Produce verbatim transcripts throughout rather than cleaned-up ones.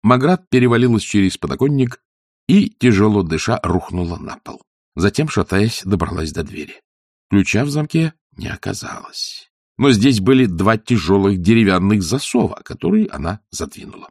Маград перевалилась через подоконник и, тяжело дыша, рухнула на пол. Затем, шатаясь, добралась до двери. Ключа в замке не оказалось. Но здесь были два тяжелых деревянных засова, которые она задвинула.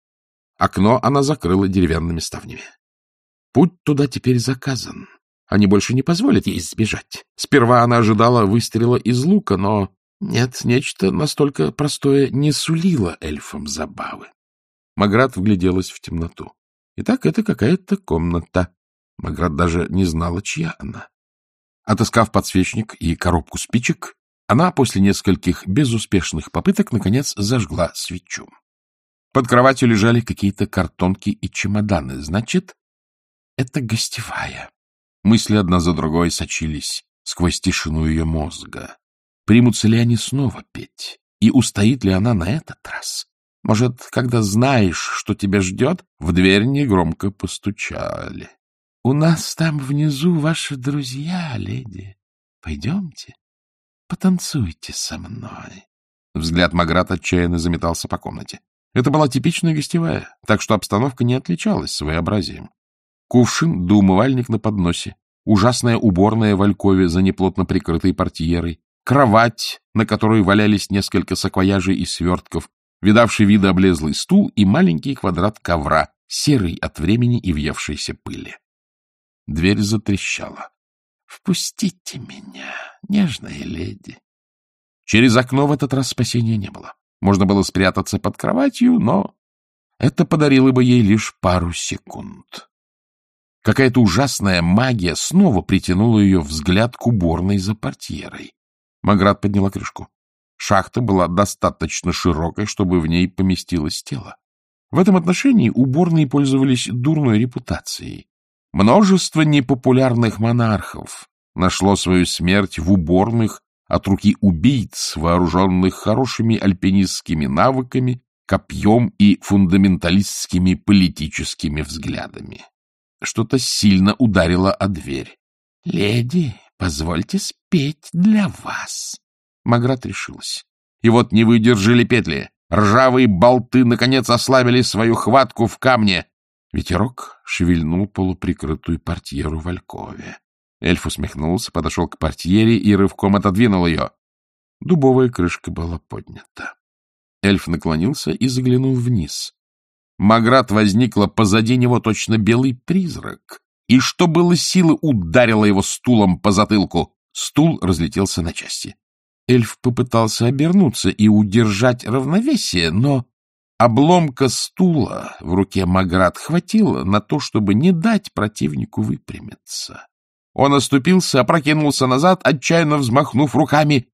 Окно она закрыла деревянными ставнями. Путь туда теперь заказан. Они больше не позволят ей сбежать. Сперва она ожидала выстрела из лука, но нет, нечто настолько простое не сулило эльфам забавы. Маград вгляделась в темноту. Итак, это какая-то комната. Маград даже не знала, чья она. Отыскав подсвечник и коробку спичек, она после нескольких безуспешных попыток наконец зажгла свечу. Под кроватью лежали какие-то картонки и чемоданы. Значит, это гостевая. Мысли одна за другой сочились сквозь тишину ее мозга. Примутся ли они снова петь? И устоит ли она на этот раз? Может, когда знаешь, что тебя ждет, в дверь негромко постучали. — У нас там внизу ваши друзья, леди. Пойдемте, потанцуйте со мной. Взгляд Маград отчаянно заметался по комнате. Это была типичная гостевая, так что обстановка не отличалась своеобразием. Кувшин да умывальник на подносе, ужасная уборная в алькове за неплотно прикрытой портьерой, кровать, на которой валялись несколько саквояжей и свертков, видавший виды облезлый стул и маленький квадрат ковра, серый от времени и въевшейся пыли. Дверь затрещала. — Впустите меня, нежная леди. Через окно в этот раз спасения не было. Можно было спрятаться под кроватью, но это подарило бы ей лишь пару секунд. Какая-то ужасная магия снова притянула ее взгляд к уборной за портьерой. Маград подняла крышку. Шахта была достаточно широкой, чтобы в ней поместилось тело. В этом отношении уборные пользовались дурной репутацией. Множество непопулярных монархов нашло свою смерть в уборных от руки убийц, вооруженных хорошими альпинистскими навыками, копьем и фундаменталистскими политическими взглядами. Что-то сильно ударило о дверь. — Леди, позвольте спеть для вас. Маград решилась. И вот не выдержали петли. Ржавые болты, наконец, ослабили свою хватку в камне. Ветерок шевельнул полуприкрытую портьеру в алькове. Эльф усмехнулся, подошел к портьере и рывком отодвинул ее. Дубовая крышка была поднята. Эльф наклонился и заглянул вниз. Маград возникла позади него точно белый призрак, и, что было силы, ударила его стулом по затылку. Стул разлетелся на части. Эльф попытался обернуться и удержать равновесие, но обломка стула в руке Маград хватило на то, чтобы не дать противнику выпрямиться. Он оступился, опрокинулся назад, отчаянно взмахнув руками,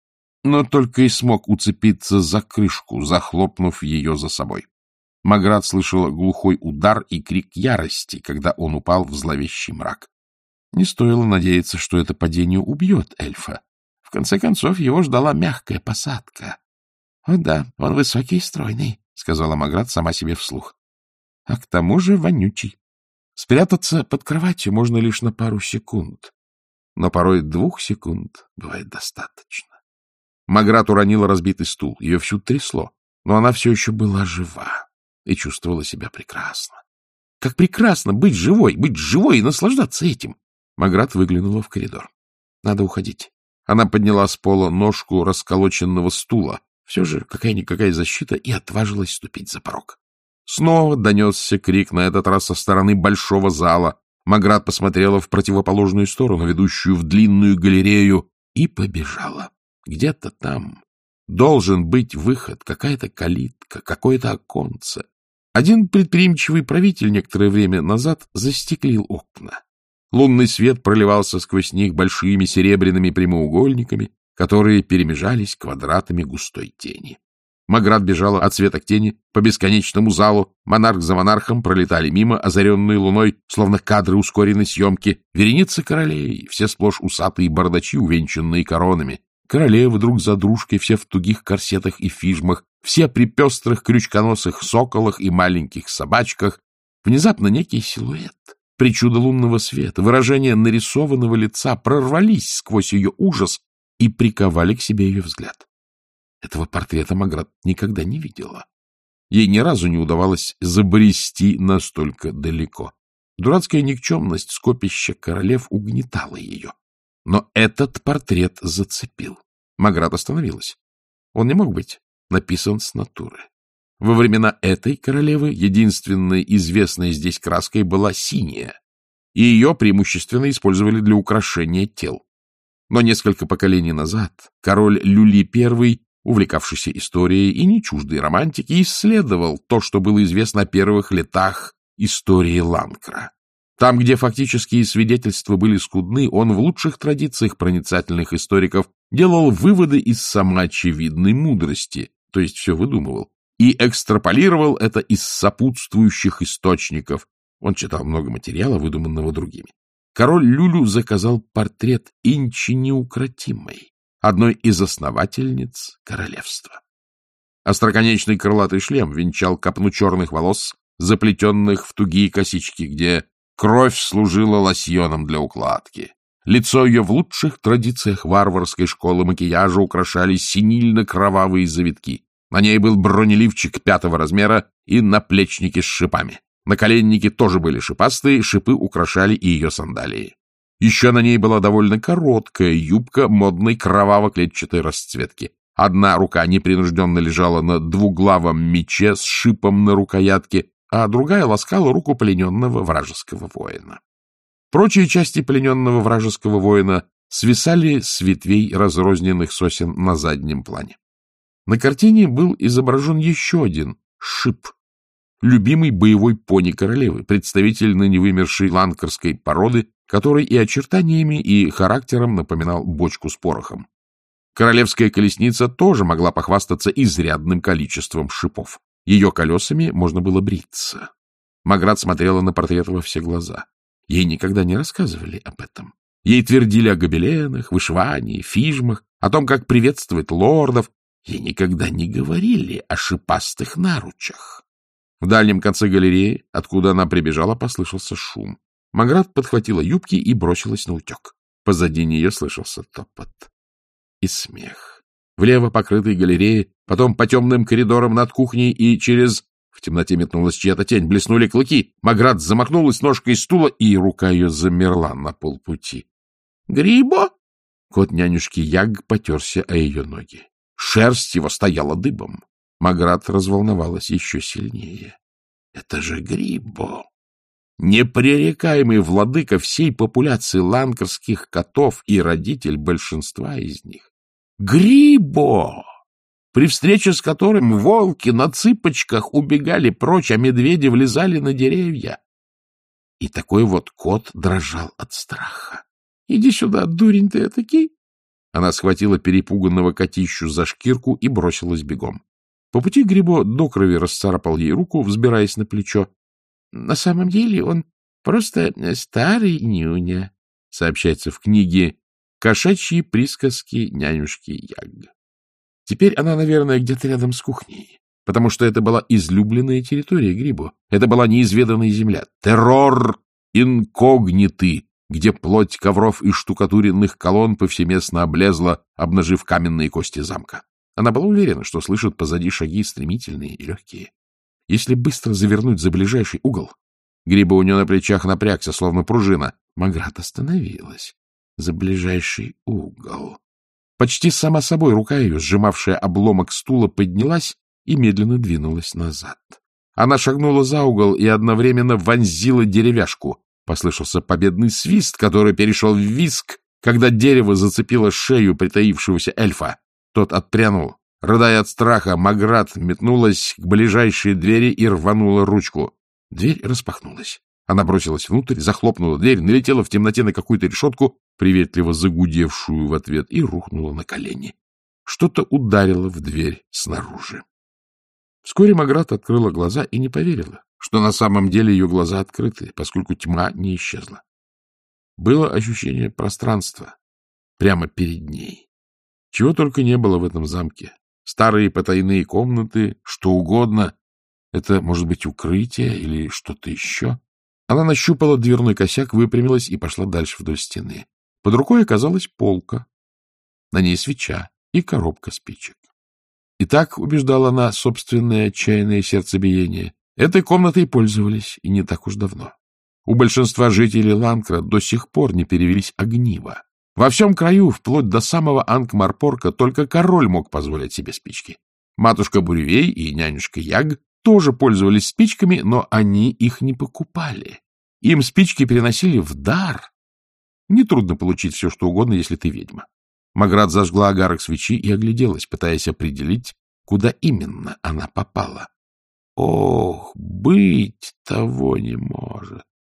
но только и смог уцепиться за крышку, захлопнув ее за собой. Маград слышала глухой удар и крик ярости, когда он упал в зловещий мрак. Не стоило надеяться, что это падение убьет эльфа. В конце концов, его ждала мягкая посадка. — О да, он высокий и стройный, — сказала Маград сама себе вслух. — А к тому же вонючий. Спрятаться под кроватью можно лишь на пару секунд, но порой двух секунд бывает достаточно. Маград уронила разбитый стул, ее всю трясло, но она все еще была жива и чувствовала себя прекрасно. Как прекрасно быть живой, быть живой и наслаждаться этим! Маград выглянула в коридор. Надо уходить. Она подняла с пола ножку расколоченного стула, все же какая-никакая защита, и отважилась ступить за порог. Снова донесся крик, на этот раз со стороны большого зала. Маград посмотрела в противоположную сторону, ведущую в длинную галерею, и побежала. Где-то там должен быть выход, какая-то калитка, какое-то оконце. Один предприимчивый правитель некоторое время назад застеклил окна. Лунный свет проливался сквозь них большими серебряными прямоугольниками, которые перемежались квадратами густой тени. Маград бежала от света к тени по бесконечному залу. Монарх за монархом пролетали мимо, озаренные луной, словно кадры ускоренной съемки. Вереницы королей, все сплошь усатые бардачи, увенчанные коронами. Королевы друг за дружкой, все в тугих корсетах и фижмах, все при пестрых крючконосых соколах и маленьких собачках. Внезапно некий силуэт, причуда лунного света, выражение нарисованного лица прорвались сквозь ее ужас и приковали к себе ее взгляд. Этого портрета Маград никогда не видела. Ей ни разу не удавалось забрести настолько далеко. Дурацкая никчемность скопища королев угнетала ее. Но этот портрет зацепил. Маград остановилась. Он не мог быть написан с натуры. Во времена этой королевы единственной известной здесь краской была синяя, и ее преимущественно использовали для украшения тел. Но несколько поколений назад король Люли I, увлекавшийся историей и не чуждой романтики, исследовал то, что было известно о первых летах истории Ланкра. Там, где фактические свидетельства были скудны, он в лучших традициях проницательных историков делал выводы из самоочевидной мудрости, то есть все выдумывал, и экстраполировал это из сопутствующих источников. Он читал много материала, выдуманного другими. Король Люлю заказал портрет Инчи Неукротимой, одной из основательниц королевства. Остроконечный крылатый шлем венчал копну черных волос, заплетенных в тугие косички, где кровь служила лосьоном для укладки. Лицо ее в лучших традициях варварской школы макияжа украшали синильно-кровавые завитки. На ней был бронеливчик пятого размера и наплечники с шипами. Наколенники тоже были шипастые, шипы украшали и ее сандалии. Еще на ней была довольно короткая юбка модной кроваво-клетчатой расцветки. Одна рука непринужденно лежала на двуглавом мече с шипом на рукоятке, а другая ласкала руку плененного вражеского воина. Прочие части плененного вражеского воина свисали с ветвей разрозненных сосен на заднем плане. На картине был изображен еще один шип, любимый боевой пони королевы, представитель ныне вымершей ланкарской породы, который и очертаниями, и характером напоминал бочку с порохом. Королевская колесница тоже могла похвастаться изрядным количеством шипов. Ее колесами можно было бриться. Маград смотрела на портрет во все глаза. Ей никогда не рассказывали об этом. Ей твердили о гобеленах, вышивании, фижмах, о том, как приветствовать лордов. Ей никогда не говорили о шипастых наручах. В дальнем конце галереи, откуда она прибежала, послышался шум. Маград подхватила юбки и бросилась наутек. Позади нее слышался топот и смех. Влево покрытой галереи, потом по темным коридорам над кухней и через... В темноте метнулась чья-то тень, блеснули клыки. Маград замахнулась ножкой стула, и рука ее замерла на полпути. «Грибо!» Кот нянюшки Яг потерся о ее ноги. Шерсть его стояла дыбом. Маград разволновалась еще сильнее. «Это же Грибо! Непререкаемый владыка всей популяции ланкарских котов и родитель большинства из них. Грибо! При встрече с которым волки на цыпочках убегали прочь, а медведи влезали на деревья. И такой вот кот дрожал от страха. — Иди сюда, дурень ты этакий! Она схватила перепуганного котищу за шкирку и бросилась бегом. По пути Грибо до крови расцарапал ей руку, взбираясь на плечо. — На самом деле он просто старый нюня, сообщается в книге «Кошачьи присказки нянюшки Яг». Теперь она, наверное, где-то рядом с кухней, потому что это была излюбленная территория Грибо. Это была неизведанная земля. Террор инкогниты, где плоть ковров и штукатуренных колонн повсеместно облезла, обнажив каменные кости замка. Она была уверена, что слышит позади шаги стремительные и легкие. Если быстро завернуть за ближайший угол... Грибо у нее на плечах напрягся, словно пружина. Маград остановилась. За ближайший угол... Почти сама собой рука ее, сжимавшая обломок стула, поднялась и медленно двинулась назад. Она шагнула за угол и одновременно вонзила деревяшку. Послышался победный свист, который перешел в визг, когда дерево зацепило шею притаившегося эльфа. Тот отпрянул. Рыдая от страха, Маград метнулась к ближайшей двери и рванула ручку. Дверь распахнулась. Она бросилась внутрь, захлопнула дверь, налетела в темноте на какую-то решетку, приветливо загудевшую в ответ, и рухнула на колени. Что-то ударило в дверь снаружи. Вскоре Маград открыла глаза и не поверила, что на самом деле ее глаза открыты, поскольку тьма не исчезла. Было ощущение пространства прямо перед ней. Чего только не было в этом замке. Старые потайные комнаты, что угодно. Это может быть укрытие или что-то еще. Она нащупала дверной косяк, выпрямилась и пошла дальше вдоль стены. Под рукой оказалась полка. На ней свеча и коробка спичек. И так, убеждала она собственное отчаянное сердцебиение, этой комнатой пользовались и не так уж давно. У большинства жителей Ланкра до сих пор не перевелись огнива. Во всем краю, вплоть до самого Анкмарпорка, только король мог позволить себе спички. Матушка Буревей и нянюшка Яг тоже пользовались спичками, но они их не покупали. Им спички переносили в дар. Нетрудно получить все, что угодно, если ты ведьма. Маград зажгла огарок свечи и огляделась, пытаясь определить, куда именно она попала. Ох, быть того не может.